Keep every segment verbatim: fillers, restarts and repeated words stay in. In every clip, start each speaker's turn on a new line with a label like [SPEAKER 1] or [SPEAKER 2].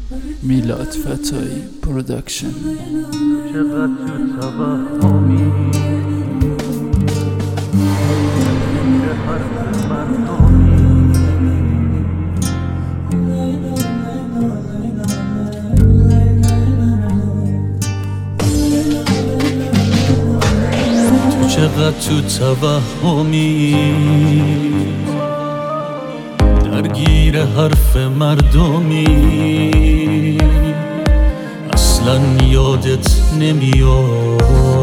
[SPEAKER 1] میلاد فتایی پروداکشن.
[SPEAKER 2] چقدر تو توهمی که حرف مردمی تو چقدر تو توهمی درگیر حرف مردمی اصلا یادت نمیاد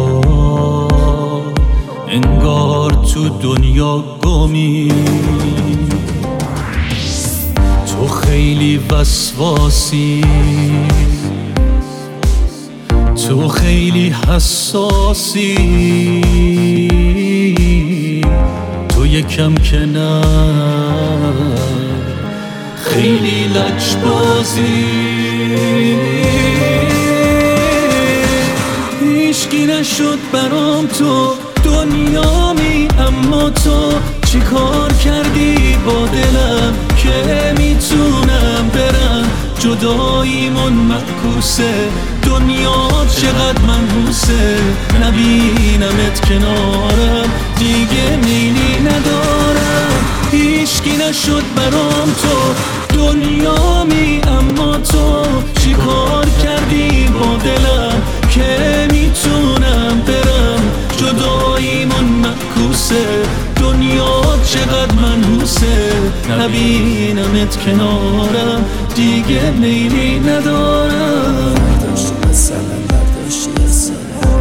[SPEAKER 2] انگار تو دنیا گمی تو خیلی وسواسی تو خیلی حساسی تو یکم که نه خیلی لجبازی هیچکی نشد برام تو دنیامی اما تو چی کار کردی با دلم که میتونم برم جداییمون معکوسه دنیا چقدر منحوسه نبینمت کنارم دیگه میلی ندارم هیچکی نشد برام تو دنیامی اما تو چی کار کردی با دلم که میتونم برم جداییمون معکوسه دنیا چقدر منحوسه نبینمت کنارم دیگه میلی ندارم
[SPEAKER 1] برداشتی مثلا برداشتی اصلا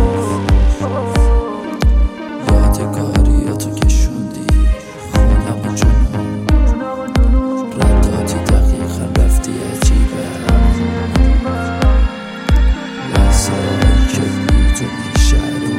[SPEAKER 1] یادگاریاتو کشوندی خونم و جنون رداتی دقیقا رفتی عجیبه لحظه‌هایی که میدونی شهرو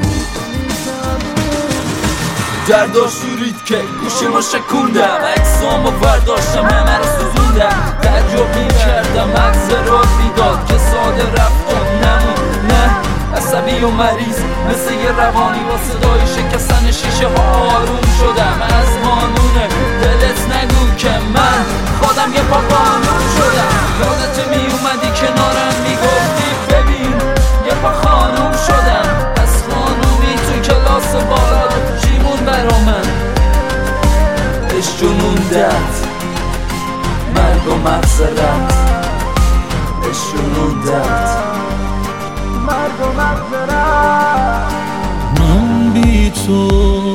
[SPEAKER 3] دردا شورید که گوشیمو شکوندم عکسامو برداشتم همه رو سوزوندم تعجب میکردم عکس رو بیداد که ساده رفتم نمون نه عصبی و مریض مثل یه روانی با صدای شکستن شیشه ها آروم شدم از قانونه دلت نگو که من خودم یه پا قانون شدم یادت میومدی کنارم میگفتی ببین یه پا خانوم شدم از خانومی تو کلاس بالا جیمون برا من اش جنوندت مرگ و مغزرت اش جنوندت مرگ و مغزرت
[SPEAKER 2] من بی تو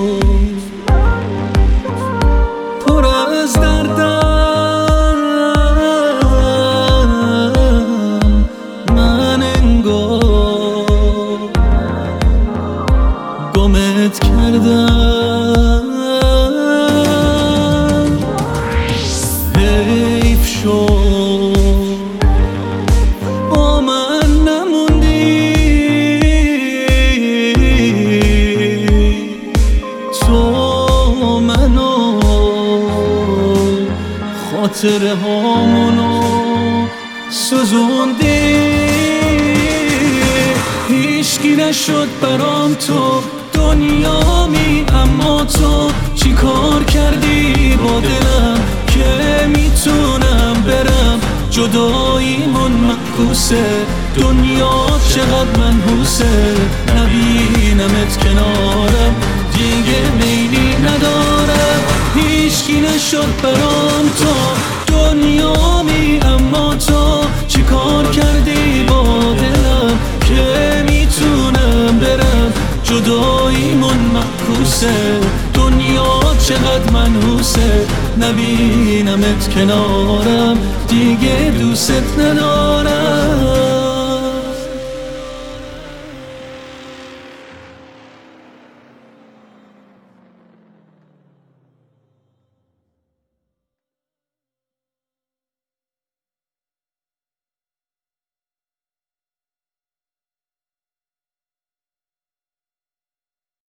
[SPEAKER 2] پر از دردم من انگار گمت کردم حیف شد با من نموندی تو منو خاطره هامونو سوزوندی هیچکی نشد برام تو دنیامی اما تو چی کار کردی با دلم که میتونم برم جداییمون معکوسه دنیا چقدر منحوسه نبینمت کنارم دیگه میلی ندارم هیچکی نشد برام تو دنیامی اما تو چی کار کردی با دلم که میتونم برم جداییمون معکوسه دنیا چقدر منحوسه نبینمت کنارم دیگه دوست ندارم